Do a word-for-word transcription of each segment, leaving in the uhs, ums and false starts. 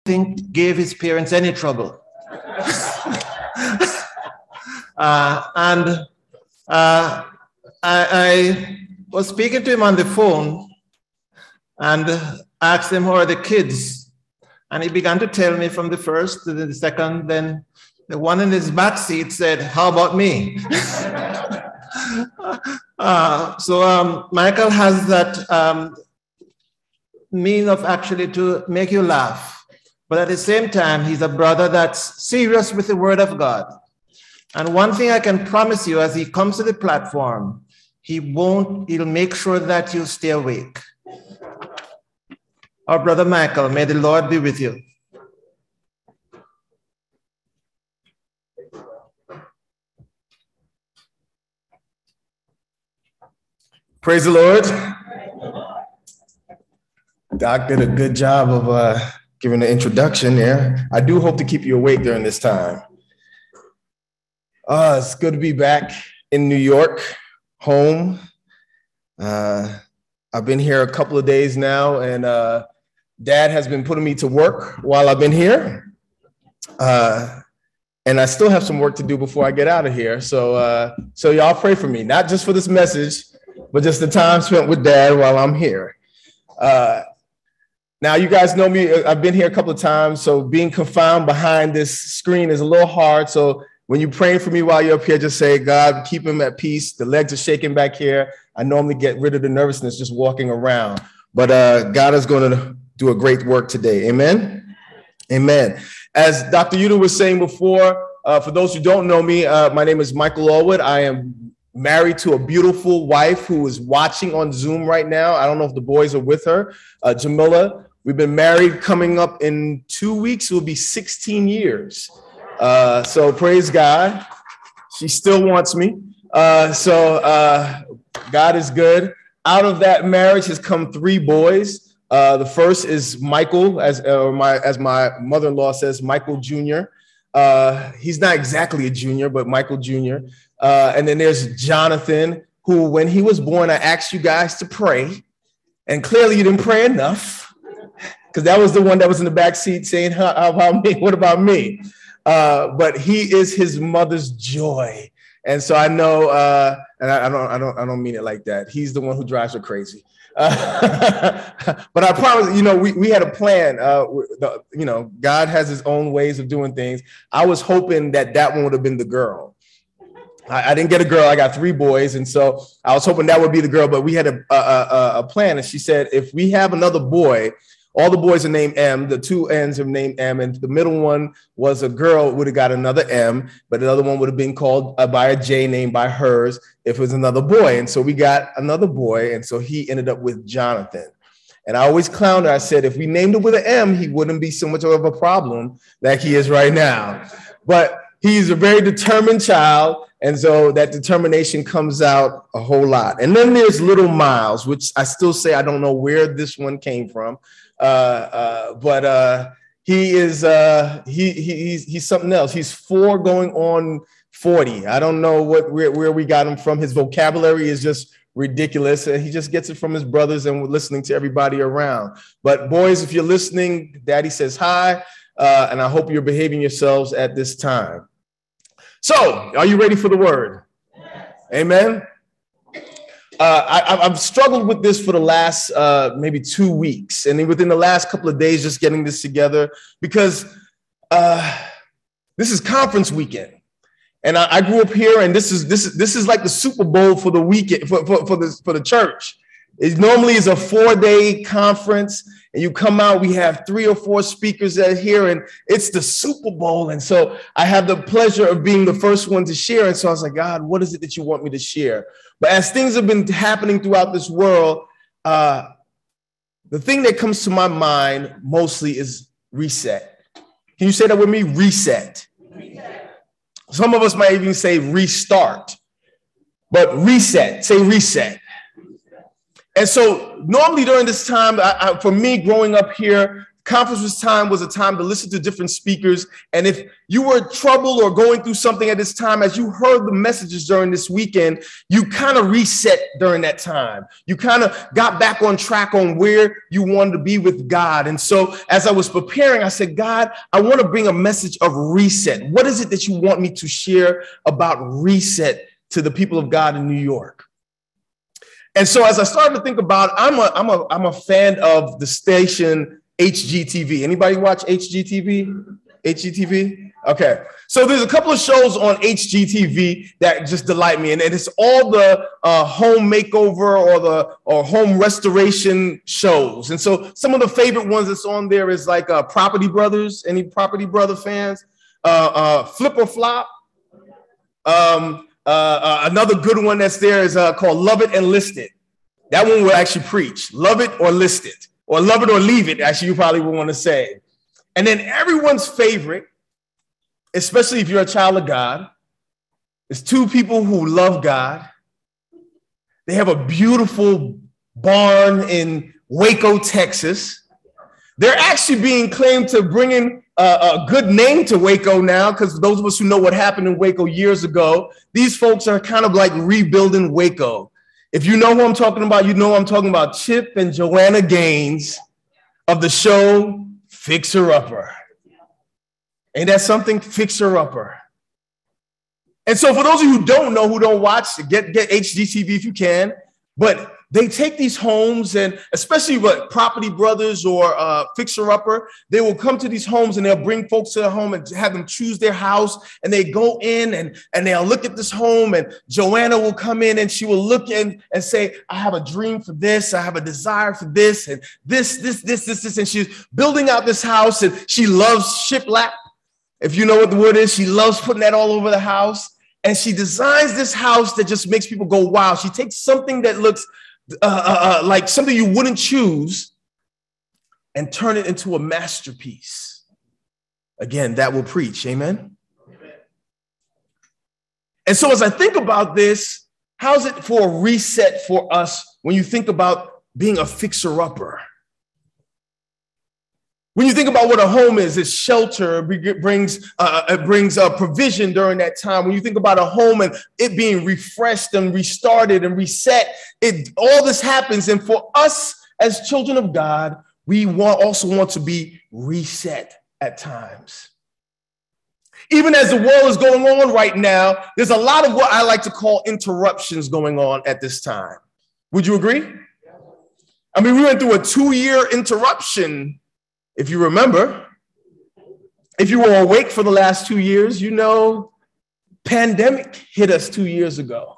think gave his parents any trouble. uh, and uh, I, I was speaking to him on the phone and asked him, how are the kids? And he began to tell me from the first to the second, then the one in his back seat said, how about me? uh, so um, Michael has that um, mean of actually to make you laugh. But at the same time, he's a brother that's serious with the word of God. And one thing I can promise you, as he comes to the platform, he won't, he'll make sure that you stay awake. Our brother Michael, may the Lord be with you. Praise the Lord. Doc did a good job of uh, giving the introduction there. I do hope to keep you awake during this time. Uh, it's good to be back in New York, home. Uh, I've been here a couple of days now, and uh, Dad has been putting me to work while I've been here. Uh, and I still have some work to do before I get out of here. So, uh, so y'all pray for me, not just for this message, but just the time spent with Dad while I'm here. Uh, now, you guys know me. I've been here a couple of times, so being confined behind this screen is a little hard. So when you're praying for me while you're up here, just say, God, keep him at peace. The legs are shaking back here. I normally get rid of the nervousness just walking around. But uh, God is going to do a great work today. Amen? Amen. As Doctor Yuta was saying before, uh, for those who don't know me, uh, my name is Michael Allwood. I am married to a beautiful wife who is watching on Zoom right now. I don't know if the boys are with her, uh, Jamila. We've been married coming up in two weeks. It will be sixteen years. Uh, so praise God. She still wants me. Uh, so uh, God is good. Out of that marriage has come three boys. Uh, the first is Michael, as uh, my as my mother-in-law says, Michael Junior Uh, he's not exactly a junior, but Michael Junior Uh, and then there's Jonathan, who, when he was born, I asked you guys to pray, and clearly you didn't pray enough, because that was the one that was in the back seat saying, "How, how about me? What about me?" Uh, but he is his mother's joy, and so I know, uh, and I, I don't, I don't, I don't mean it like that. He's the one who drives her crazy. Uh, but I promise, you know, we, we had a plan. Uh, the, you know, God has his own ways of doing things. I was hoping that that one would have been the girl. I, I didn't get a girl. I got three boys. And so I was hoping that would be the girl, but we had a, a, a, a plan. And she said, if we have another boy, all the boys are named M, the two ends are named M, and the middle one was a girl, would have got another M, but the other one would have been called uh, by a J named by hers if it was another boy. And so we got another boy, and so he ended up with Jonathan. And I always clowned her. I said, if we named him with an M, he wouldn't be so much of a problem like he is right now. But he's a very determined child, and so that determination comes out a whole lot. And then there's little Miles, which I still say I don't know where this one came from. Uh, uh, but uh, he is uh, he, he he's he's something else. He's four going on forty. I don't know what where, where we got him from. His vocabulary is just ridiculous, and he just gets it from his brothers and listening to everybody around. But boys, if you're listening, Daddy says hi, uh, and I hope you're behaving yourselves at this time. So, are you ready for the word? Yes. Amen. Uh, I, I've struggled with this for the last uh, maybe two weeks, and then within the last couple of days, just getting this together, because uh, this is conference weekend, and I, I grew up here, and this is this is this is like the Super Bowl for the weekend for for, for the for the church. It normally is a four-day conference, and you come out, we have three or four speakers that are here, and it's the Super Bowl. And so I have the pleasure of being the first one to share. And so I was like, God, what is it that you want me to share? But as things have been happening throughout this world, uh, the thing that comes to my mind mostly is reset. Can you say that with me? Reset. Reset. Some of us might even say restart, but reset, say reset. And so normally during this time, I, I, for me growing up here, Conference time was a time to listen to different speakers. And if you were troubled or going through something at this time, as you heard the messages during this weekend, you kind of reset during that time. You kind of got back on track on where you wanted to be with God. And so as I was preparing, I said, God, I want to bring a message of reset. What is it that you want me to share about reset to the people of God in New York? And so as I started to think about it, I'm a, I'm a, I'm a fan of the station H G T V. Anybody watch H G T V? H G T V? Okay. So there's a couple of shows on H G T V that just delight me. And it's all the uh, home makeover or the or home restoration shows. And so some of the favorite ones that's on there is like uh, Property Brothers. Any Property Brother fans? Uh, uh, Flip or Flop. Um, uh, uh, another good one that's there is uh, called Love It and List It. That one will actually preach. Love it or list it. Or love it or leave it, actually, you probably would want to say. And then everyone's favorite, especially if you're a child of God, is two people who love God. They have a beautiful barn in Waco, Texas. They're actually being claimed to bring in a, a good name to Waco now, because those of us who know what happened in Waco years ago, these folks are kind of like rebuilding Waco. If you know who I'm talking about, you know I'm talking about Chip and Joanna Gaines of the show Fixer Upper. Ain't that something? Fixer Upper. And so for those of you who don't know, who don't watch, get, get H G T V if you can. But they take these homes, and especially what Property Brothers or uh, Fixer Upper, they will come to these homes and they'll bring folks to their home and have them choose their house. And they go in and, and they'll look at this home, and Joanna will come in and she will look in and say, I have a dream for this. I have a desire for this and this, this, this, this, this. And she's building out this house, and she loves shiplap. If you know what the word is, she loves putting that all over the house. And she designs this house that just makes people go, wow. She takes something that looks Uh, uh, uh, like something you wouldn't choose and turn it into a masterpiece. Again, that will preach. Amen? Amen. And so as I think about this, how's it for a reset for us when you think about being a fixer-upper? When you think about what a home is, it's shelter, it brings, uh, it brings uh, provision during that time. When you think about a home and it being refreshed and restarted and reset, it all this happens. And for us as children of God, we want, also want to be reset at times. Even as the world is going on right now, there's a lot of what I like to call interruptions going on at this time. Would you agree? I mean, we went through a two-year interruption. If you remember, if you were awake for the last two years, you know, pandemic hit us two years ago.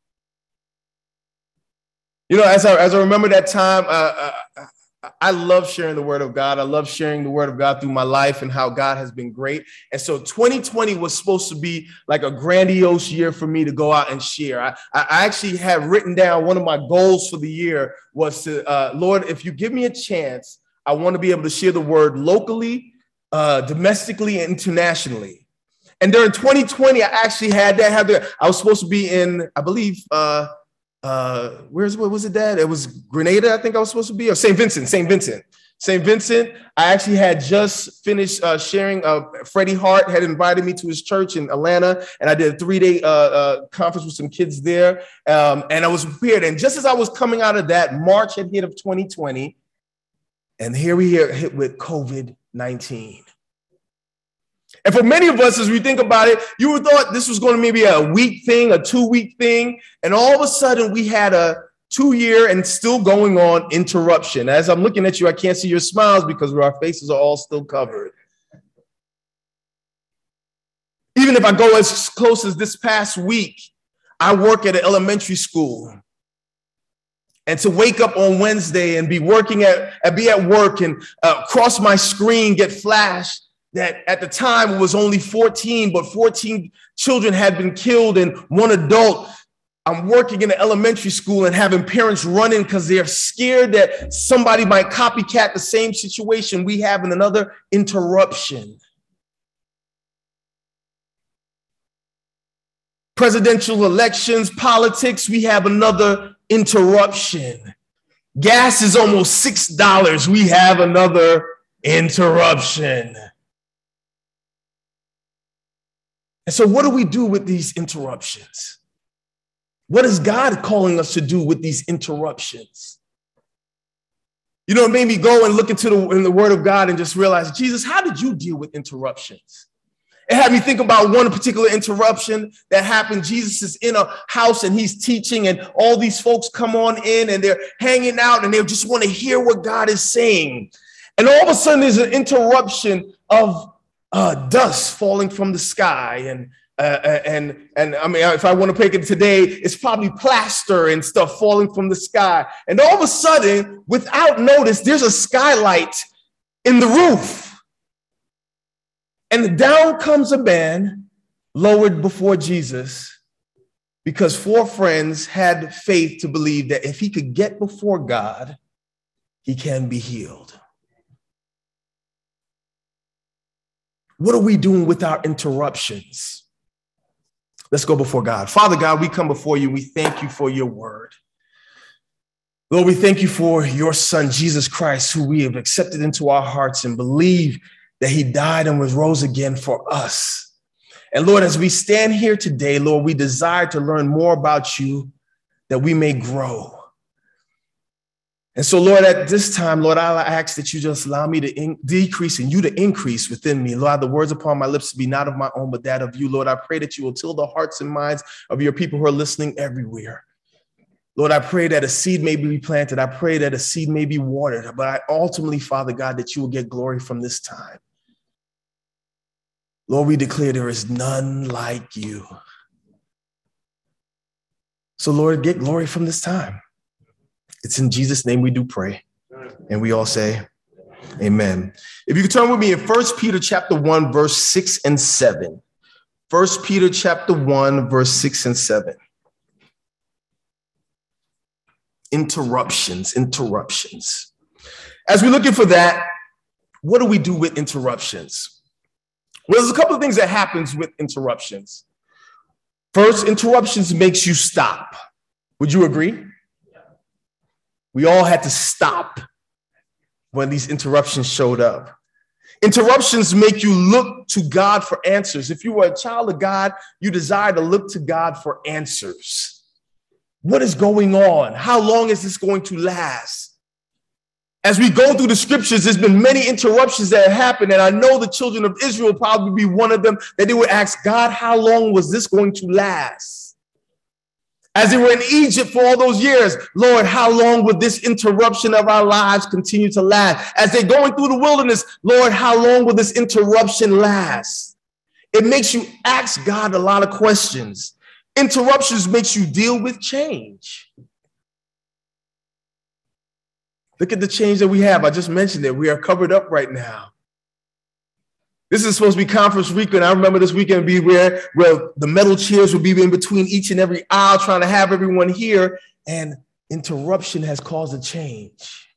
You know, as I, as I remember that time, uh, uh, I love sharing the word of God. I love sharing the word of God through my life and how God has been great. And so twenty twenty was supposed to be like a grandiose year for me to go out and share. I, I actually had written down one of my goals for the year was to, uh, Lord, if you give me a chance, I want to be able to share the word locally, uh, domestically, and internationally. And during twenty twenty, I actually had that. Had the, I was supposed to be in, I believe, uh, uh, where's what was it, Dad? It was Grenada, I think I was supposed to be, or Saint Vincent, Saint Vincent. Saint Vincent, I actually had just finished uh, sharing. Uh, Freddie Hart had invited me to his church in Atlanta, and I did a three-day uh, uh, conference with some kids there, um, and I was prepared. And just as I was coming out of that, March had hit of twenty twenty, and here we are hit with COVID nineteen. And for many of us, as we think about it, you would thought this was going to maybe a week thing, a two-week thing, and all of a sudden we had a two-year and still going on interruption. As I'm looking at you, I can't see your smiles because our faces are all still covered. Even if I go as close as this past week, I work at an elementary school. And to wake up on Wednesday and be working at, and be at work and uh, cross my screen, get flashed that at the time it was only fourteen, but fourteen children had been killed and one adult. I'm working in an elementary school and having parents running because they're scared that somebody might copycat the same situation. We have in another interruption. Presidential elections, politics, we have another interruption. Gas is almost six dollars. We have another interruption. And so what do we do with these interruptions? What is God calling us to do with these interruptions? You know, it made me go and look into the, in the Word of God and just realize, Jesus, how did you deal with interruptions? It had me think about one particular interruption that happened. Jesus is in a house and he's teaching, and all these folks come on in and they're hanging out and they just want to hear what God is saying. And all of a sudden there's an interruption of uh, dust falling from the sky. And Uh, and, and I mean, if I want to pick it today, it's probably plaster and stuff falling from the sky. And all of a sudden, without notice, there's a skylight in the roof. And down comes a man lowered before Jesus because four friends had faith to believe that if he could get before God, he can be healed. What are we doing with our interruptions? Let's go before God. Father God, we come before you. We thank you for your word. Lord, we thank you for your son, Jesus Christ, who we have accepted into our hearts and believe that he died and was rose again for us. And Lord, as we stand here today, Lord, we desire to learn more about you that we may grow. And so, Lord, at this time, Lord, I ask that you just allow me to in- decrease and you to increase within me. Lord, the words upon my lips to be not of my own, but that of you. Lord, I pray that you will till the hearts and minds of your people who are listening everywhere. Lord, I pray that a seed may be planted. I pray that a seed may be watered. But I ultimately, Father God, that you will get glory from this time. Lord, we declare there is none like you. So, Lord, get glory from this time. It's in Jesus' name we do pray. And we all say, amen. If you could turn with me in First Peter chapter one, verse six and seven. First Peter chapter one, verse six and seven. Interruptions, interruptions. As we're looking for that, what do we do with interruptions? Well, there's a couple of things that happens with interruptions. First, interruptions makes you stop. Would you agree? We all had to stop when these interruptions showed up. Interruptions make you look to God for answers. If you were a child of God, you desire to look to God for answers. What is going on? How long is this going to last? As we go through the scriptures, there's been many interruptions that have happened, and I know the children of Israel will probably be one of them, that they would ask God, how long was this going to last? As they were in Egypt for all those years, Lord, how long will this interruption of our lives continue to last? As they're going through the wilderness, Lord, how long will this interruption last? It makes you ask God a lot of questions. Interruptions makes you deal with change. Look at the change that we have. I just mentioned it. We are covered up right now. This is supposed to be conference weekend. I remember this weekend be where, where the metal chairs would be in between each and every aisle trying to have everyone here. And interruption has caused a change.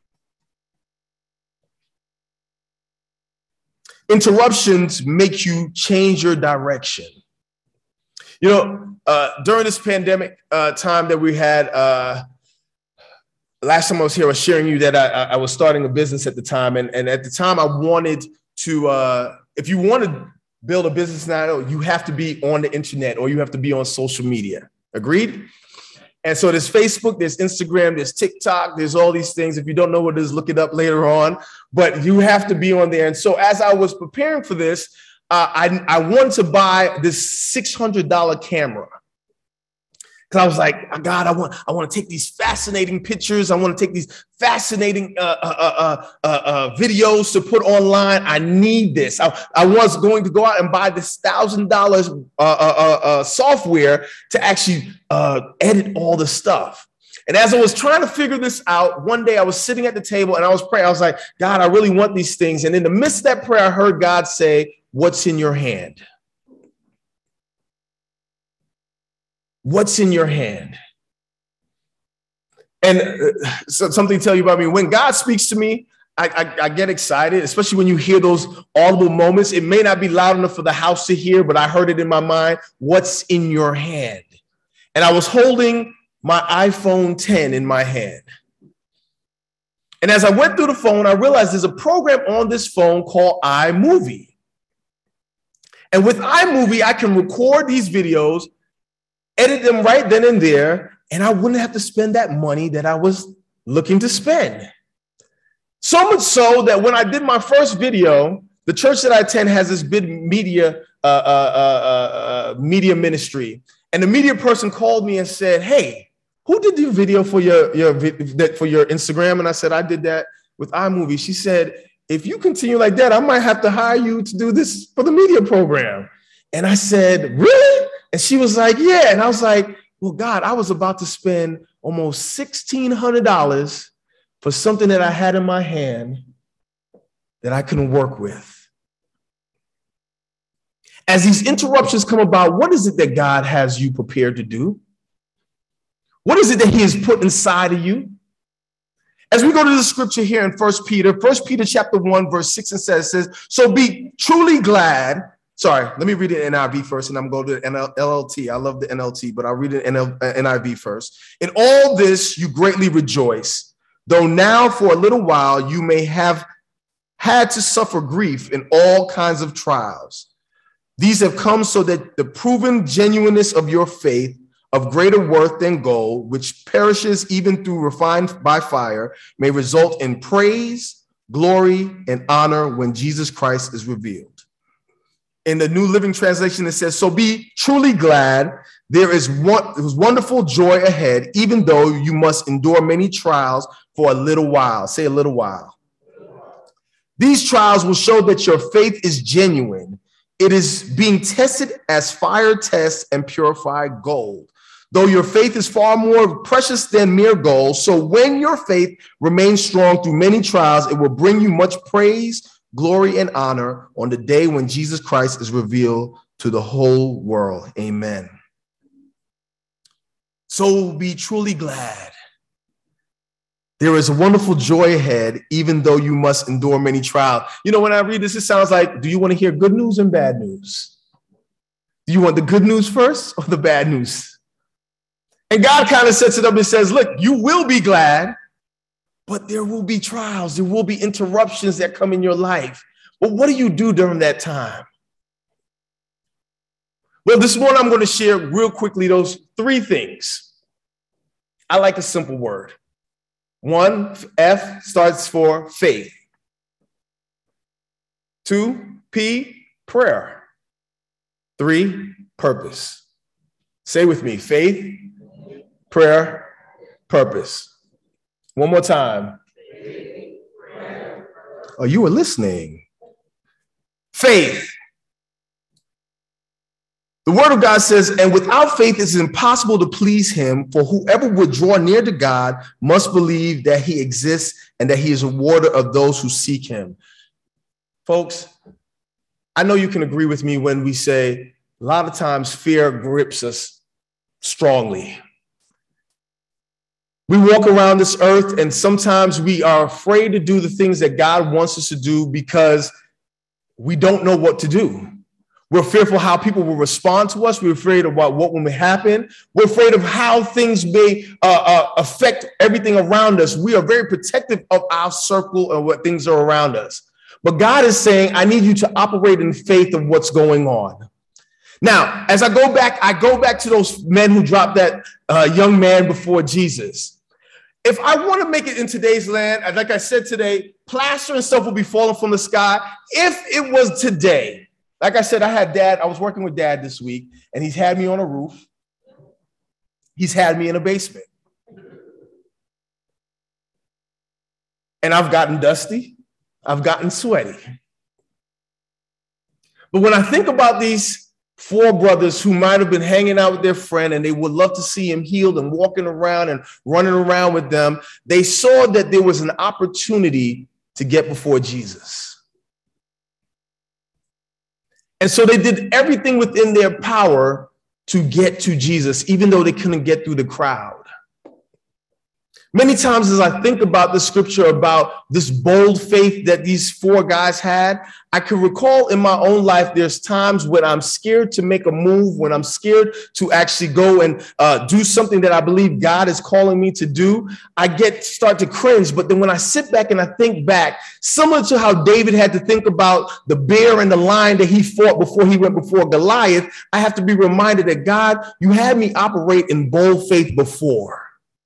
Interruptions make you change your direction. You know, uh, during this pandemic uh, time that we had, uh, last time I was here, I was sharing you that I, I was starting a business at the time. And, and at the time I wanted to, uh, if you want to build a business now, you have to be on the internet or you have to be on social media. Agreed? And so there's Facebook, there's Instagram, there's TikTok, there's all these things. If you don't know what it is, look it up later on, but you have to be on there. And so as I was preparing for this, uh, I, I wanted to buy this six hundred dollars camera. Because I was like, God, I want, I want to take these fascinating pictures. I want to take these fascinating uh, uh, uh, uh, uh, videos to put online. I need this. I, I was going to go out and buy this one thousand dollars uh, uh, uh, software to actually uh, edit all the stuff. And as I was trying to figure this out, one day I was sitting at the table and I was praying. I was like, God, I really want these things. And in the midst of that prayer, I heard God say, what's in your hand? What's in your hand? And uh, so something to tell you about me. When God speaks to me, I, I, I get excited, especially when you hear those audible moments. It may not be loud enough for the house to hear, but I heard it in my mind. What's in your hand? And I was holding my iPhone ten in my hand. And as I went through the phone, I realized there's a program on this phone called iMovie. And with iMovie, I can record these videos, edit them right then and there, and I wouldn't have to spend that money that I was looking to spend. So much so that when I did my first video, the church that I attend has this big media uh, uh, uh, uh, media ministry. And the media person called me and said, hey, who did your video for your, your, for your Instagram? And I said, I did that with iMovie. She said, if you continue like that, I might have to hire you to do this for the media program. And I said, really? And she was like, yeah. And I was like, well, God, I was about to spend almost sixteen hundred dollars for something that I had in my hand that I couldn't work with. As these interruptions come about, what is it that God has you prepared to do? What is it that he has put inside of you? As we go to the scripture here in First Peter, First Peter chapter one, verse six and seven says, so be truly glad. Sorry, let me read it in N I V first, and I'm going to go to L L T. I love the N L T, but I'll read it in N I V first. In all this, you greatly rejoice, though now for a little while you may have had to suffer grief in all kinds of trials. These have come so that the proven genuineness of your faith, of greater worth than gold, which perishes even through refined by fire, may result in praise, glory, and honor when Jesus Christ is revealed. In the New Living Translation, it says, so be truly glad. There is one, there's wonderful joy ahead, even though you must endure many trials for a little while. Say a little while. These trials will show that your faith is genuine. It is being tested as fire tests and purified gold. Though your faith is far more precious than mere gold, so when your faith remains strong through many trials, it will bring you much praise, glory, and honor on the day when Jesus Christ is revealed to the whole world. Amen. So be truly glad. There is a wonderful joy ahead, even though you must endure many trials. You know, when I read this, it sounds like, do you want to hear good news and bad news? Do you want the good news first or the bad news? And God kind of sets it up and says, look, you will be glad, but there will be trials. There will be interruptions that come in your life. But what do you do during that time? Well, this morning I'm going to share real quickly those three things. I like a simple word. One, F starts for faith. Two, P, prayer. Three, purpose. Say with me, faith, prayer, purpose. One more time. Oh, you were listening. Faith. The word of God says, and without faith, it's impossible to please him, for whoever would draw near to God must believe that he exists and that he is a rewarder of those who seek him. Folks, I know you can agree with me when we say a lot of times fear grips us strongly. We walk around this earth and sometimes we are afraid to do the things that God wants us to do because we don't know what to do. We're fearful how people will respond to us. We're afraid about what will happen. We're afraid of how things may uh, uh, affect everything around us. We are very protective of our circle and what things are around us. But God is saying, I need you to operate in faith of what's going on. Now, as I go back, I go back to those men who dropped that uh, young man before Jesus. If I want to make it in today's land, like I said today, plaster and stuff will be falling from the sky. If it was today, like I said, I had dad, I was working with dad this week, and he's had me on a roof. He's had me in a basement. And I've gotten dusty. I've gotten sweaty. But when I think about these four brothers who might have been hanging out with their friend and they would love to see him healed and walking around and running around with them, they saw that there was an opportunity to get before Jesus. And so they did everything within their power to get to Jesus, even though they couldn't get through the crowd. Many times as I think about the scripture about this bold faith that these four guys had, I can recall in my own life, there's times when I'm scared to make a move, when I'm scared to actually go and uh, do something that I believe God is calling me to do. I get start to cringe. But then when I sit back and I think back, similar to how David had to think about the bear and the lion that he fought before he went before Goliath, I have to be reminded that God, you had me operate in bold faith before.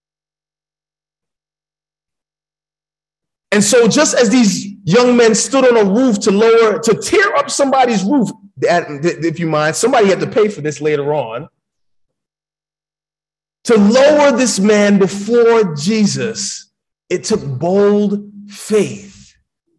And so just as these young men stood on a roof to lower, to tear up somebody's roof, if you mind, somebody had to pay for this later on, to lower this man before Jesus, it took bold faith.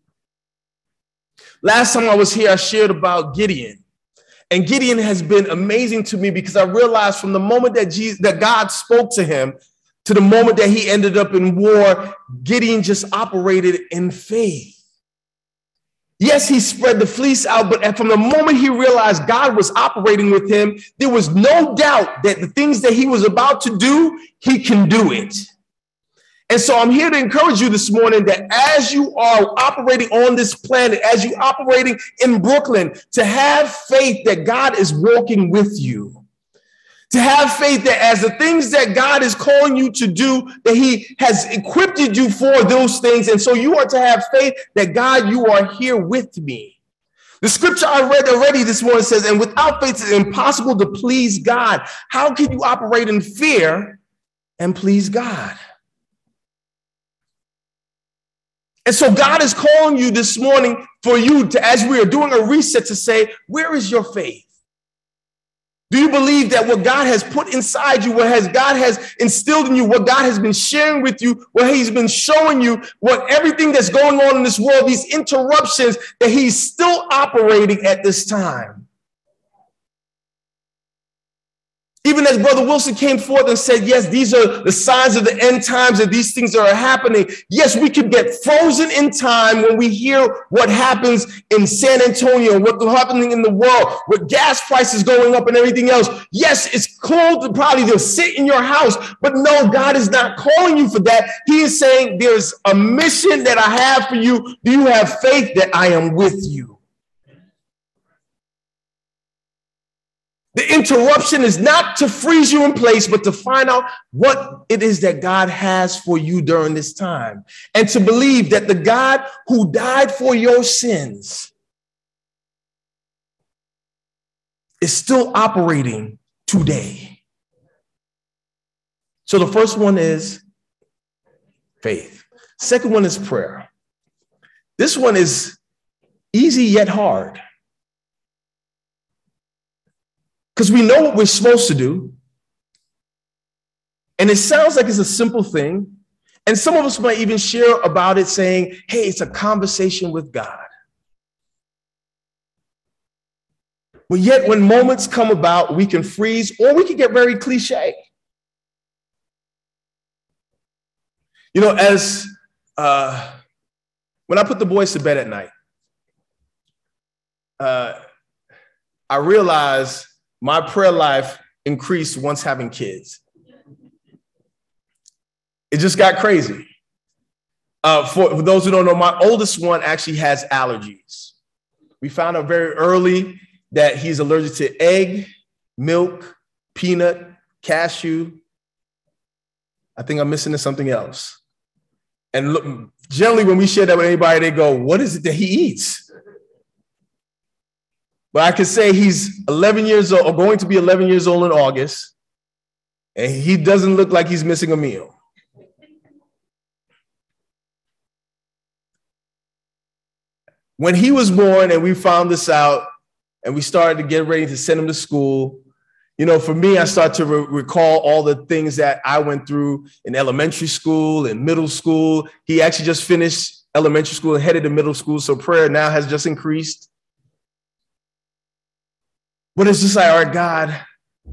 Last time I was here, I shared about Gideon. And Gideon has been amazing to me because I realized from the moment that Jesus, that God spoke to him, to the moment that he ended up in war, Gideon just operated in faith. Yes, he spread the fleece out, but from the moment he realized God was operating with him, there was no doubt that the things that he was about to do, he can do it. And so I'm here to encourage you this morning that as you are operating on this planet, as you operating in Brooklyn, to have faith that God is walking with you. To have faith that as the things that God is calling you to do, that he has equipped you for those things. And so you are to have faith that God, you are here with me. The scripture I read already this morning says, and without faith, it's impossible to please God. How can you operate in fear and please God? And so God is calling you this morning for you to, as we are doing a reset, to say, where is your faith? Do you believe that what God has put inside you, what has God has instilled in you, what God has been sharing with you, what he's been showing you, what everything that's going on in this world, these interruptions, that he's still operating at this time? Even as Brother Wilson came forth and said, yes, these are the signs of the end times and these things are happening. Yes, we could get frozen in time when we hear what happens in San Antonio, what's happening in the world, with gas prices going up and everything else. Yes, it's cool to probably just sit in your house, but no, God is not calling you for that. He is saying there's a mission that I have for you. Do you have faith that I am with you? The interruption is not to freeze you in place, but to find out what it is that God has for you during this time. And to believe that the God who died for your sins is still operating today. So the first one is faith. Second one is prayer. This one is easy yet hard. Because we know what we're supposed to do. And it sounds like it's a simple thing. And some of us might even share about it saying, hey, it's a conversation with God. But yet when moments come about, we can freeze or we can get very cliche. You know, as uh, when I put the boys to bed at night, uh, I realized my prayer life increased once having kids. It just got crazy. Uh, for, for those who don't know, my oldest one actually has allergies. We found out very early that he's allergic to egg, milk, peanut, cashew. I think I'm missing something else. And look, generally when we share that with anybody, they go, what is it that he eats? But I can say he's eleven years old, or going to be eleven years old in August, and he doesn't look like he's missing a meal. When he was born and we found this out and we started to get ready to send him to school, you know, for me, I start to re- recall all the things that I went through in elementary school and middle school. He actually just finished elementary school and headed to middle school, so prayer now has just increased. But it's just like, all right, God,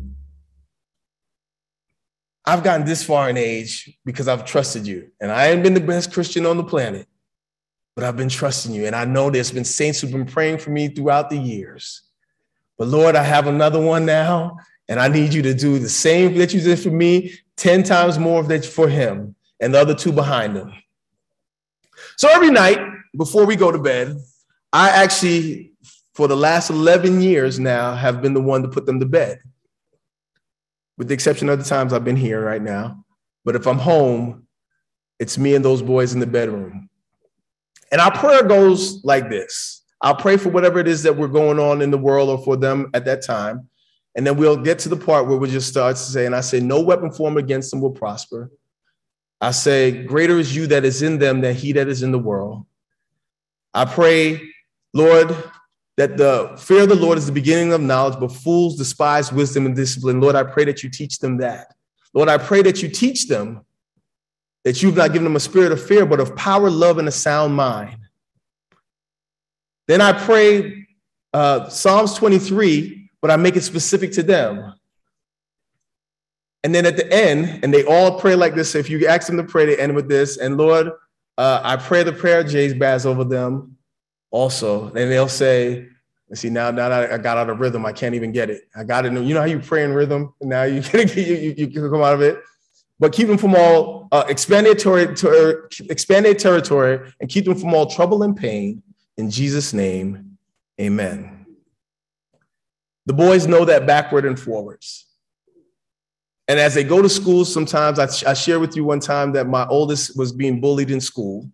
I've gotten this far in age because I've trusted you. And I ain't been the best Christian on the planet, but I've been trusting you. And I know there's been saints who've been praying for me throughout the years. But Lord, I have another one now, and I need you to do the same that you did for me, ten times more of that for him. and the other two behind him. So every night before we go to bed, I actually, for the last eleven years now, have been the one to put them to bed, with the exception of the times I've been here right now. But if I'm home, it's me and those boys in the bedroom. And our prayer goes like this. I'll pray for whatever it is that we're going on in the world or for them at that time. And then we'll get to the part where we just start to say, and I say, no weapon formed against them will prosper. I say, greater is you that is in them than he that is in the world. I pray, Lord, that the fear of the Lord is the beginning of knowledge, but fools despise wisdom and discipline. Lord, I pray that you teach them that. Lord, I pray that you teach them that you've not given them a spirit of fear, but of power, love, and a sound mind. Then I pray uh, Psalms twenty-three, but I make it specific to them. And then at the end, and they all pray like this. So if you ask them to pray, they end with this. And Lord, uh, I pray the prayer of Jabez over them also. And they'll say, see, now, now that I got out of rhythm, I can't even get it. I got it. You know how you pray in rhythm? Now you can you, you, you can come out of it. But keep them from all, uh, expand their territory, expand their territory, and keep them from all trouble and pain. In Jesus' name, amen. The boys know that backward and forwards. And as they go to school, sometimes I, I share with you one time that my oldest was being bullied in school.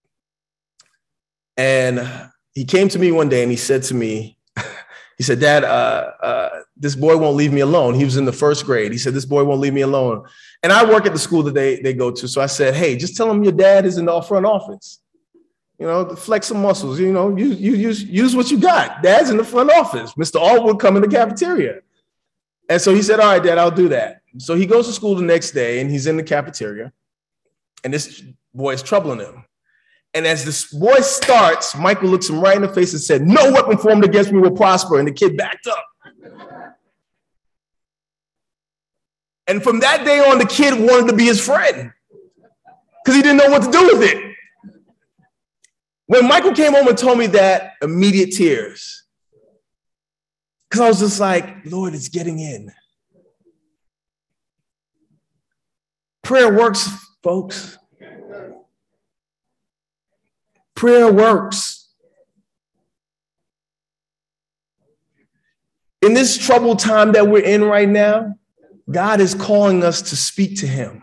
And he came to me one day and he said to me, he said, Dad, uh, uh, this boy won't leave me alone. He was in the first grade. He said, this boy won't leave me alone. And I work at the school that they, they go to. So I said, hey, just tell him your dad is in the front office. You know, flex some muscles, you know, use, use, use what you got. Dad's in the front office. Mister Allwood come in the cafeteria. And so he said, all right, Dad, I'll do that. So he goes to school the next day and he's in the cafeteria and this boy is troubling him. And as this boy starts, Michael looks him right in the face and said, no weapon formed against me will prosper. And the kid backed up. And from that day on, the kid wanted to be his friend because he didn't know what to do with it. When Michael came home and told me that, immediate tears. Because I was just like, Lord, it's getting in. Prayer works, folks. Prayer works. In this troubled time that we're in right now, God is calling us to speak to him.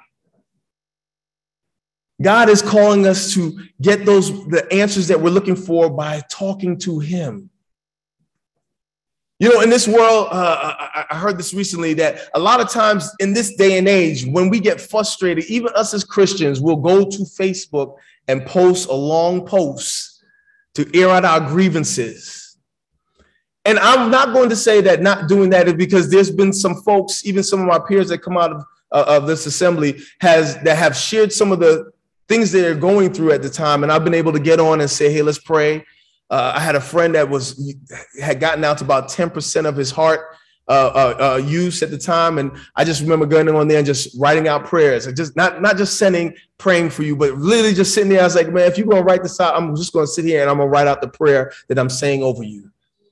God is calling us to get those the answers that we're looking for by talking to him. You know, in this world, uh, I, I heard this recently that a lot of times in this day and age, when we get frustrated, even us as Christians will go to Facebook and post a long post to air out our grievances. And I'm not going to say that not doing that is because there's been some folks, even some of my peers that come out of, uh, of this assembly has that have shared some of the things they're going through at the time. And I've been able to get on and say, hey, let's pray. Uh, I had a friend that was had gotten out to about ten percent of his heart uh, uh, uh, use at the time. And I just remember going on there and just writing out prayers. I just not, not just sending, praying for you, but literally just sitting there. I was like, man, if you're going to write this out, I'm just going to sit here and I'm going to write out the prayer that I'm saying over you.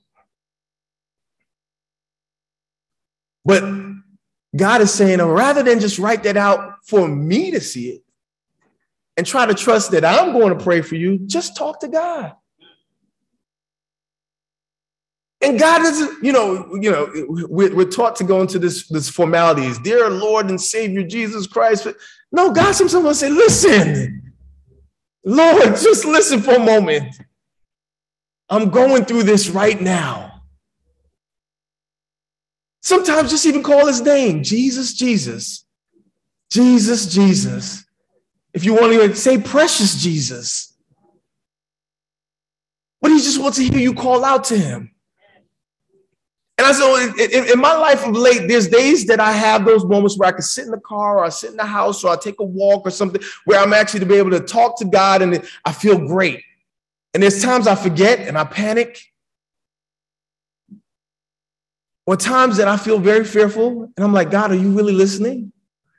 But God is saying, rather than just write that out for me to see it and try to trust that I'm going to pray for you, just talk to God. And God is, you know, you know, we're, we're taught to go into this, this formalities. Dear Lord and Savior Jesus Christ. No, God sometimes will say, listen, Lord, just listen for a moment. I'm going through this right now. Sometimes just even call his name, Jesus, Jesus, Jesus, Jesus. If you want to say precious Jesus. But he just wants to hear you call out to him. And I said, in, in my life of late, there's days that I have those moments where I can sit in the car or I sit in the house or I take a walk or something where I'm actually to be able to talk to God and I feel great. And there's times I forget and I panic. Or times that I feel very fearful and I'm like, God, are you really listening?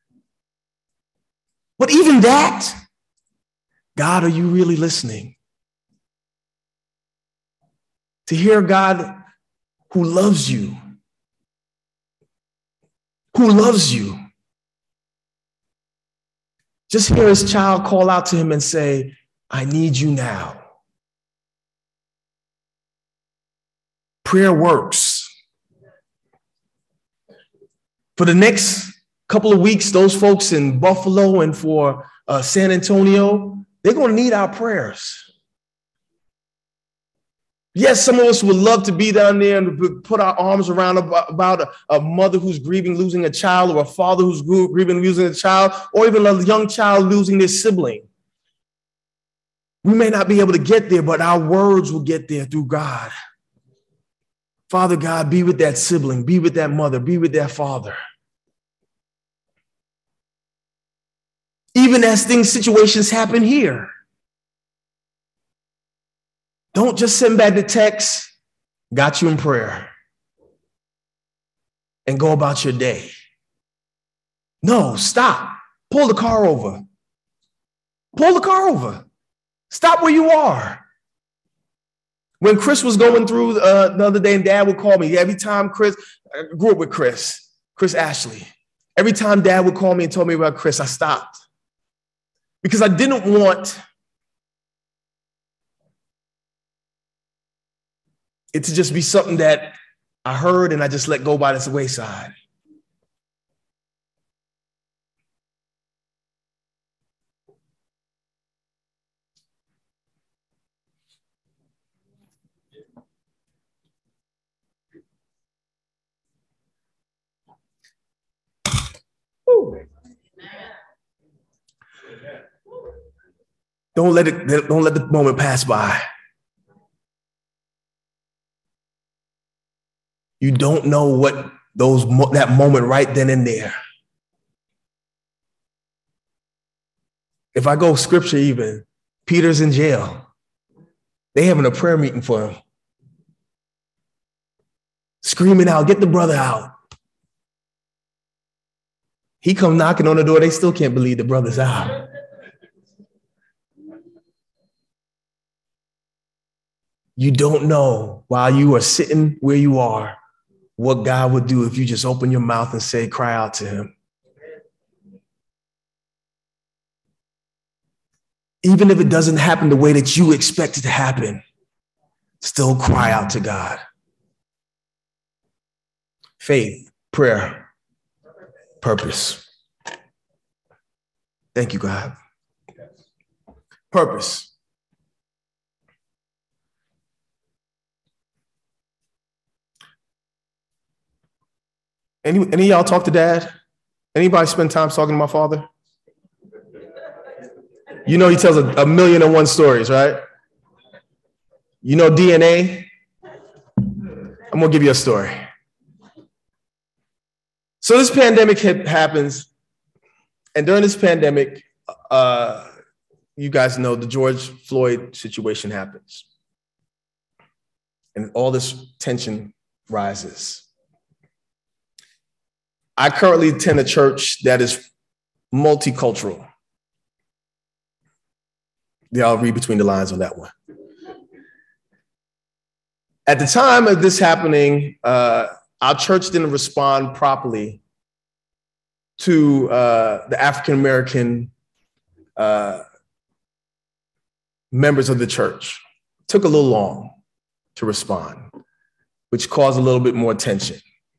But even that, God, are you really listening? To hear God who loves you, who loves you, Just hear his child call out to him and say, I need you now. Prayer works. For the next couple of weeks, those folks in Buffalo and for uh, San Antonio, they're going to need our prayers. Yes, some of us would love to be down there and put our arms around about, about a, a mother who's grieving losing a child, or a father who's grieving losing a child, or even a young child losing their sibling. We may not be able to get there, but our words will get there through God. Father God, be with that sibling, be with that mother, be with that father. Even as things, situations happen here. Don't just send back the text, got you in prayer, and go about your day. No, stop. Pull the car over. Pull the car over. Stop where you are. When Chris was going through uh, the other day, and Dad would call me. Every time Chris, I grew up with Chris, Chris Ashley. Every time Dad would call me and told me about Chris, I stopped. Because I didn't want it to just be something that I heard and I just let go by this wayside. Ooh. Don't let it, don't let the moment pass by. You don't know what those that moment right then and there. If I go scripture even, Peter's in jail. They having a prayer meeting for him. Screaming out, get the brother out. He come knocking on the door. They still can't believe the brother's out. You don't know while you are sitting where you are what God would do if you just open your mouth and say, cry out to him. Even if it doesn't happen the way that you expect it to happen, still cry out to God. Faith, prayer, purpose. Thank you, God. Purpose. Any, any of y'all talk to Dad? Anybody spend time talking to my father? You know he tells a, a million and one stories, right? You know D N A? I'm gonna give you a story. So this pandemic hit, happens, and during this pandemic, uh, you guys know the George Floyd situation happens. And all this tension rises. I currently attend a church that is multicultural. Yeah, I'll read between the lines on that one. At the time of this happening, uh, our church didn't respond properly to uh, the African-American uh, members of the church. It took a little long to respond, which caused a little bit more tension.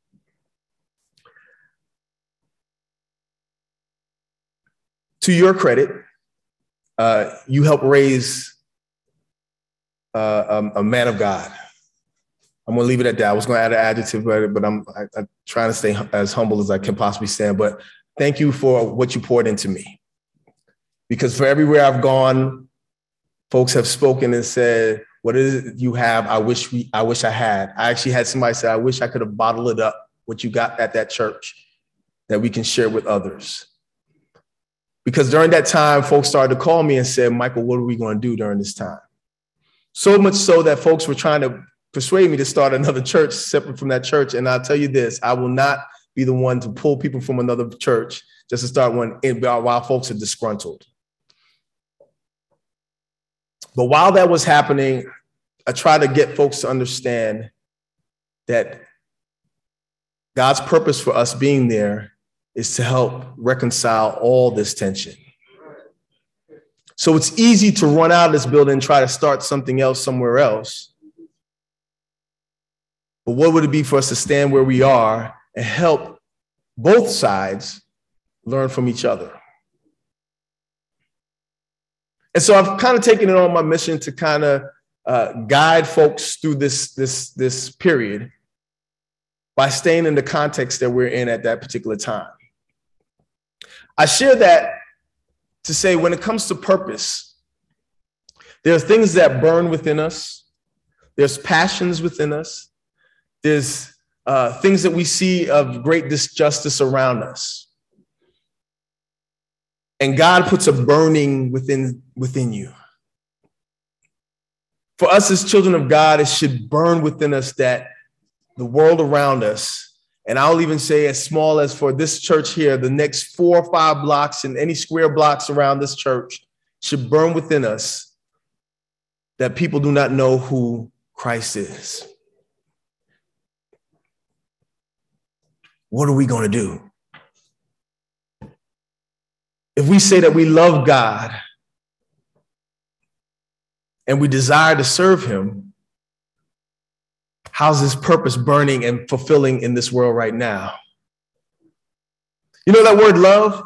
To your credit, uh, you helped raise uh, a, a man of God. I'm gonna leave it at that. I was gonna add an adjective, but, but I'm, I, I'm trying to stay as humble as I can possibly stand. But thank you for what you poured into me. Because for everywhere I've gone, folks have spoken and said, what is it you have? I wish we, I wish I had. I actually had somebody say, I wish I could have bottled it up, what you got at that church, that we can share with others. Because during that time, folks started to call me and said, Michael, what are we going to do during this time? So much so that folks were trying to persuade me to start another church separate from that church. And I'll tell you this, I will not be the one to pull people from another church just to start one while folks are disgruntled. But while that was happening, I tried to get folks to understand that God's purpose for us being there is to help reconcile all this tension. So it's easy to run out of this building and try to start something else somewhere else. But what would it be for us to stand where we are and help both sides learn from each other? And so I've kind of taken it on my mission to kind of uh, guide folks through this, this, this period by staying in the context that we're in at that particular time. I share that to say when it comes to purpose, there are things that burn within us. There's passions within us. There's uh, things that we see of great disjustice around us. And God puts a burning within, within you. For us as children of God, it should burn within us that the world around us, and I'll even say as small as for this church here, the next four or five blocks and any square blocks around this church should burn within us that people do not know who Christ is. What are we going to do? If we say that we love God and we desire to serve him, how's this purpose burning and fulfilling in this world right now? You know that word love?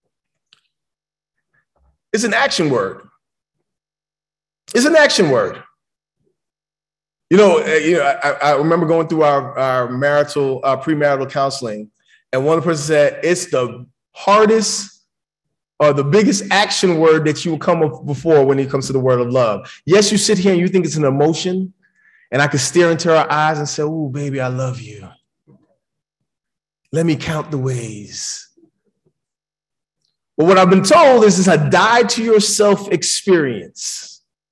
It's an action word. It's an action word. You know, you know, I, I remember going through our, our marital, our premarital counseling, and one person said, it's the hardest or the biggest action word that you will come up before when it comes to the word of love. Yes, you sit here and you think it's an emotion, and I could stare into her eyes and say, oh, baby, I love you. Let me count the ways. But what I've been told is it's a die to yourself experience.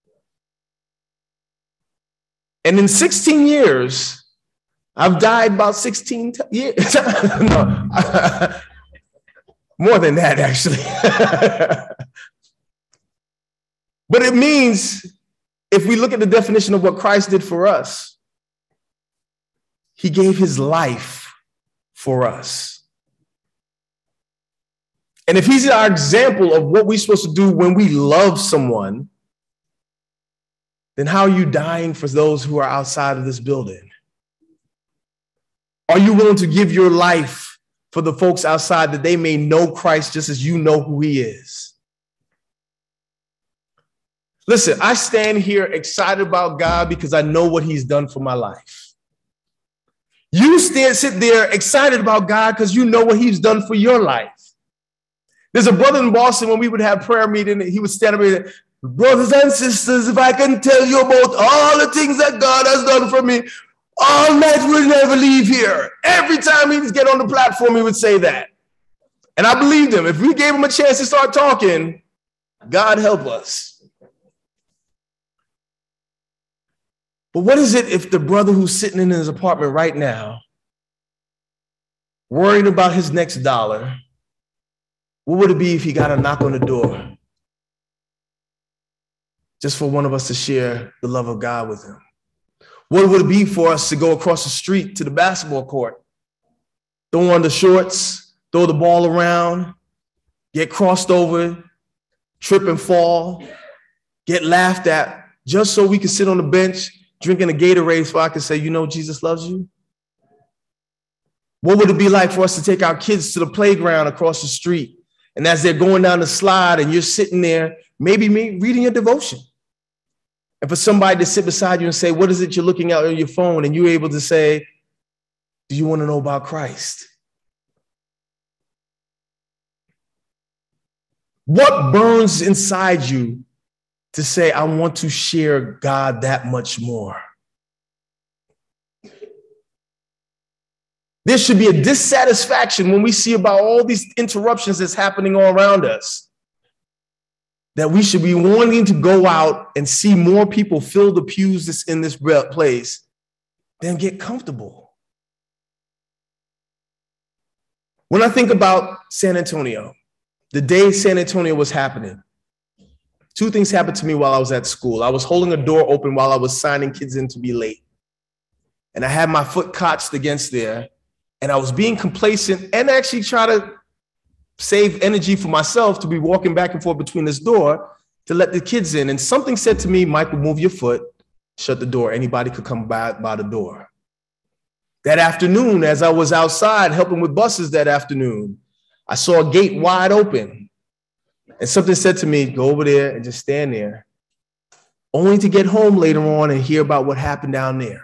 And in sixteen years, I've died about sixteen years. No, more than that, actually. But it means, if we look at the definition of what Christ did for us, he gave his life for us. And if he's our example of what we're supposed to do when we love someone, then how are you dying for those who are outside of this building? Are you willing to give your life for the folks outside that they may know Christ just as you know who he is? Listen, I stand here excited about God because I know what he's done for my life. You stand, sit there excited about God because you know what he's done for your life. There's a brother in Boston, when we would have prayer meeting, he would stand up and say, brothers and sisters, if I can tell you about all the things that God has done for me, all night we'll never leave here. Every time he'd get on the platform, he would say that. And I believed him. If we gave him a chance to start talking, God help us. But what is it if the brother who's sitting in his apartment right now, worried about his next dollar, what would it be if he got a knock on the door just for one of us to share the love of God with him? What would it be for us to go across the street to the basketball court, throw on the shorts, throw the ball around, get crossed over, trip and fall, get laughed at, just so we can sit on the bench drinking a Gatorade so I can say, you know, Jesus loves you? What would it be like for us to take our kids to the playground across the street, and as they're going down the slide and you're sitting there, maybe me reading your devotion, and for somebody to sit beside you and say, what is it you're looking at on your phone? And you're able to say, do you want to know about Christ? What burns inside you to say, I want to share God that much more? There should be a dissatisfaction when we see about all these interruptions that's happening all around us, that we should be wanting to go out and see more people fill the pews that's in this place than get comfortable. When I think about San Antonio, the day San Antonio was happening, two things happened to me while I was at school. I was holding a door open while I was signing kids in to be late. And I had my foot cotched against there, and I was being complacent and actually try to save energy for myself to be walking back and forth between this door to let the kids in. And something said to me, Michael, move your foot, shut the door. Anybody could come by, by the door. That afternoon, as I was outside helping with buses that afternoon, I saw a gate wide open. And something said to me, go over there and just stand there, only to get home later on and hear about what happened down there.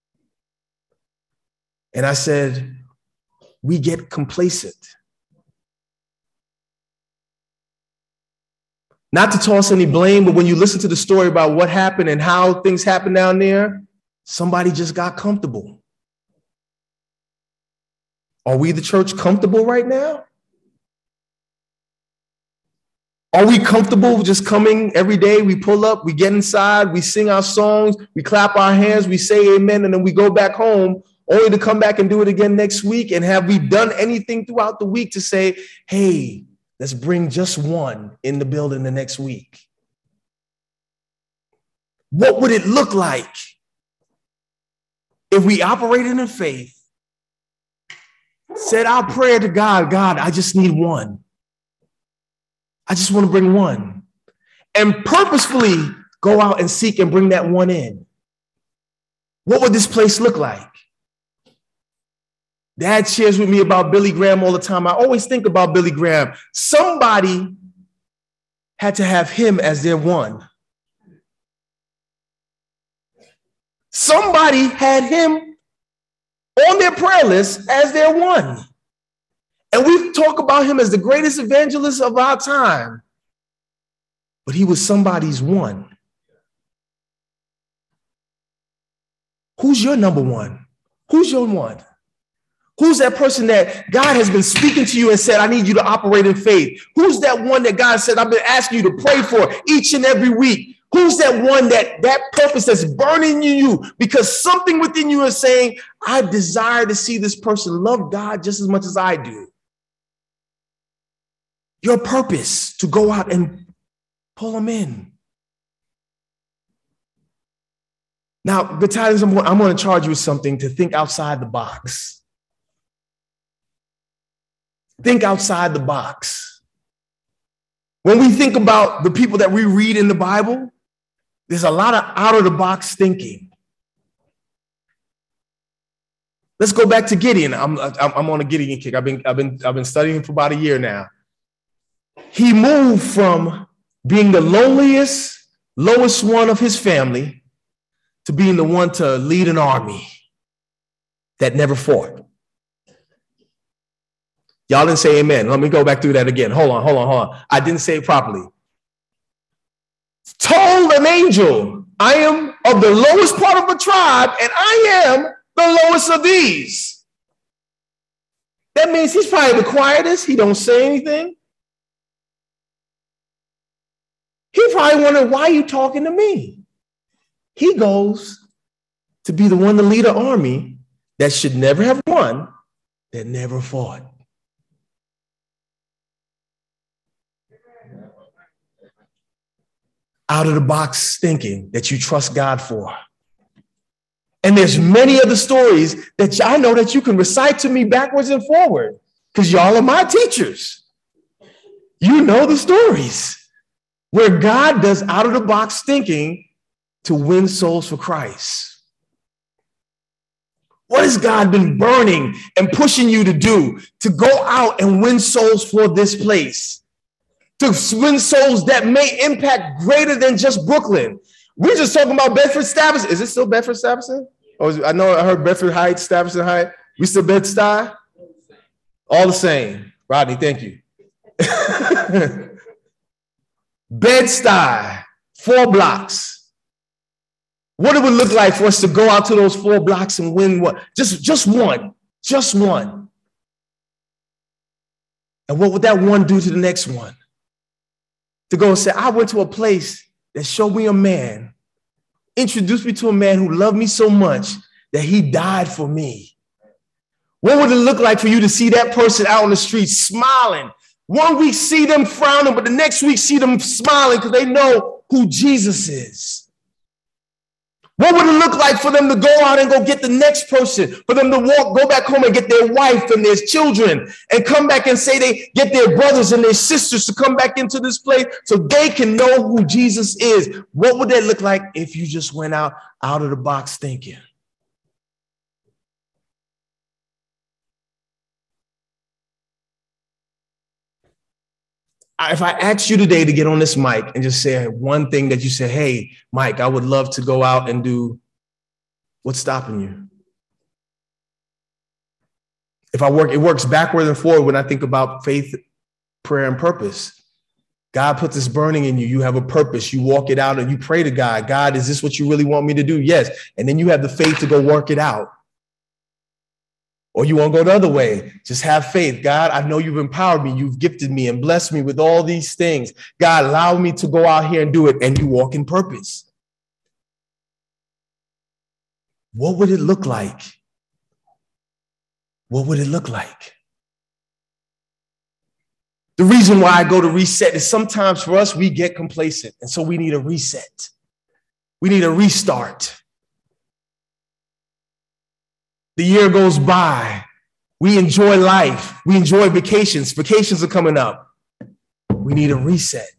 And I said, we get complacent. Not to toss any blame, but when you listen to the story about what happened and how things happened down there, somebody just got comfortable. Are we, the church, comfortable right now? Are we comfortable just coming every day? We pull up, we get inside, we sing our songs, we clap our hands, we say amen, and then we go back home only to come back and do it again next week? And have we done anything throughout the week to say, hey, let's bring just one in the building the next week? What would it look like if we operated in faith, said our prayer to God, God, I just need one. I just want to bring one. And purposefully go out and seek and bring that one in. What would this place look like? Dad shares with me about Billy Graham all the time. I always think about Billy Graham. Somebody had to have him as their one. Somebody had him on their prayer list as their one. And we talk about him as the greatest evangelist of our time. But he was somebody's one. Who's your number one? Who's your one? Who's that person that God has been speaking to you and said, I need you to operate in faith? Who's that one that God said, I've been asking you to pray for each and every week? Who's that one that that purpose that's burning in you because something within you is saying, I desire to see this person love God just as much as I do? Your purpose to go out and pull them in. Now, battalions, I'm, I'm going to charge you with something to think outside the box. Think outside the box. When we think about the people that we read in the Bible, there's a lot of out of the box thinking. Let's go back to Gideon. I'm, I'm, I'm on a Gideon kick. I've been, I've been, I've been studying for about a year now. He moved from being the loneliest, lowest one of his family to being the one to lead an army that never fought. Y'all didn't say amen. Let me go back through that again. Hold on, hold on, hold on. I didn't say it properly. Told an angel, I am of the lowest part of the tribe, and I am the lowest of these. That means he's probably the quietest. He don't say anything. He probably wondered, why are you talking to me? He goes to be the one to lead an army that should never have won, that never fought. Out of the box thinking that you trust God for. And there's many other stories that I know that you can recite to me backwards and forward because y'all are my teachers. You know the stories where God does out of the box thinking to win souls for Christ. What has God been burning and pushing you to do to go out and win souls for this place? To win souls that may impact greater than just Brooklyn. We're just talking about Bedford-Stuyvesant. Is it still Bedford-Stuyvesant? Or is it, I know I heard Bedford Heights, Stuyvesant Heights. We still Bed-Stuy? All the same. Rodney, thank you. Bed-Stuy, four blocks. What it would look like for us to go out to those four blocks and win one? Just, just one. Just one. And what would that one do to the next one? To go and say, I went to a place that showed me a man, introduced me to a man who loved me so much that he died for me. What would it look like for you to see that person out on the street smiling? One week see them frowning, but the next week see them smiling because they know who Jesus is. What would it look like for them to go out and go get the next person, for them to walk, go back home and get their wife and their children and come back and say they get their brothers and their sisters to come back into this place so they can know who Jesus is? What would that look like if you just went out, out of the box thinking? If I asked you today to get on this mic and just say one thing that you say, hey, Mike, I would love to go out and do, what's stopping you? If I work, it works backward and forward when I think about faith, prayer, and purpose. God puts this burning in you. You have a purpose. You walk it out and you pray to God. God, is this what you really want me to do? Yes. And then you have the faith to go work it out. Or you want to go the other way. Just have faith. God, I know you've empowered me. You've gifted me and blessed me with all these things. God, allow me to go out here and do it. And you walk in purpose. What would it look like? What would it look like? The reason why I go to reset is sometimes for us, we get complacent. And so we need a reset. We need a restart. The year goes by. We enjoy life. We enjoy vacations. Vacations are coming up. We need a reset.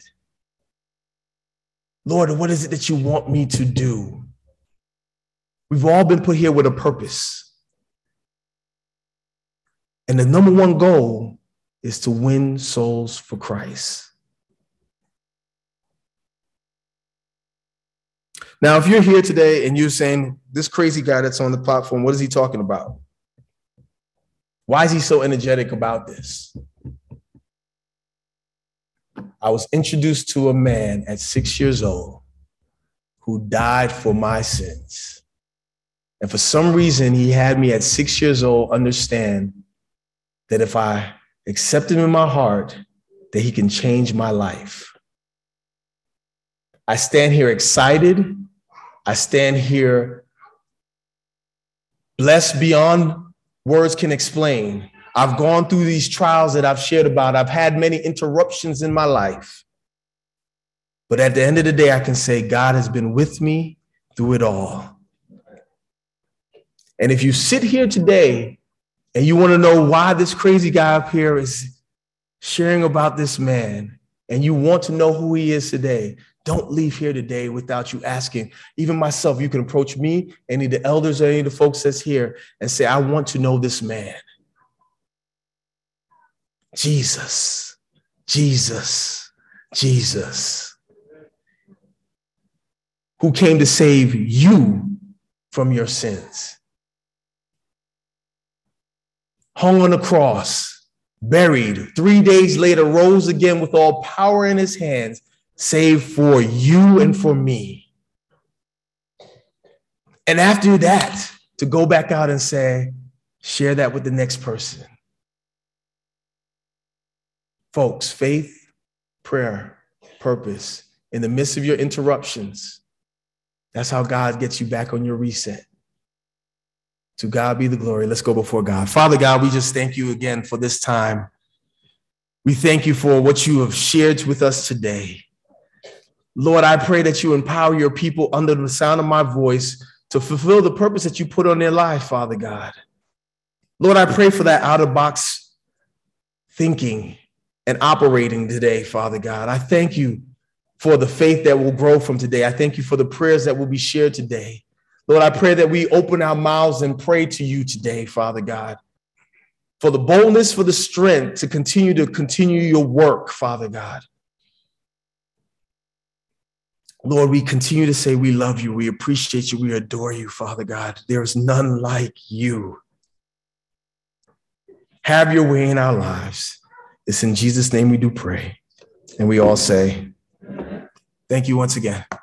Lord, what is it that you want me to do? We've all been put here with a purpose. And the number one goal is to win souls for Christ. Now, if you're here today and you're saying, this crazy guy that's on the platform, what is he talking about? Why is he so energetic about this? I was introduced to a man at six years old who died for my sins. And for some reason, he had me at six years old understand that if I accept him in my heart, that he can change my life. I stand here excited. I stand here blessed beyond words can explain. I've gone through these trials that I've shared about. I've had many interruptions in my life. But at the end of the day, I can say God has been with me through it all. And if you sit here today and you want to know why this crazy guy up here is sharing about this man, and you want to know who he is today, don't leave here today without you asking. Even myself, you can approach me, any of the elders or any of the folks that's here, and say, I want to know this man. Jesus, Jesus, Jesus, who came to save you from your sins. Hung on the cross, buried, three days later, rose again with all power in his hands, saved for you and for me. And after that, to go back out and say, share that with the next person. Folks, faith, prayer, purpose, in the midst of your interruptions, that's how God gets you back on your reset. To God be the glory. Let's go before God. Father God, we just thank you again for this time. We thank you for what you have shared with us today. Lord, I pray that you empower your people under the sound of my voice to fulfill the purpose that you put on their life, Father God. Lord, I pray for that out-of-box thinking and operating today, Father God. I thank you for the faith that will grow from today. I thank you for the prayers that will be shared today. Lord, I pray that we open our mouths and pray to you today, Father God, for the boldness, for the strength to continue to continue your work, Father God. Lord, we continue to say we love you, we appreciate you, we adore you, Father God. There is none like you. Have your way in our lives. It's in Jesus' name we do pray. And we all say, thank you once again.